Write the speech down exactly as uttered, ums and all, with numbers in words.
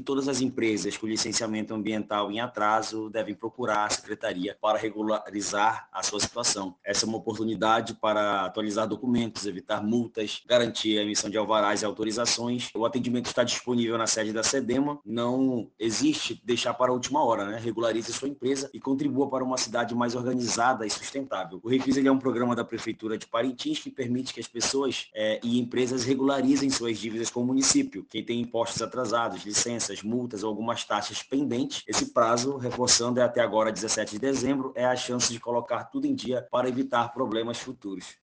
todas as empresas com licenciamento ambiental em atraso devem procurar a Secretaria para regularizar a sua situação. Essa é uma oportunidade para atualizar documentos, evitar multas, garantir a emissão de alvarás e autorizações. O atendimento está disponível na sede da SEDEMA. Não existe deixar para a última hora, né? Regularize sua empresa e contribua para uma cidade mais organizada e sustentável. O Refis ele é um programa da Prefeitura de Parintins que permite que as pessoas é, e empresas regularizem suas dívidas com o município. Quem tem impostos atrasados, licenças, multas ou algumas taxas pendentes, esse prazo, reforçando, é até agora, dezessete de dezembro, é a chance de colocar tudo em dia para evitar problemas futuros.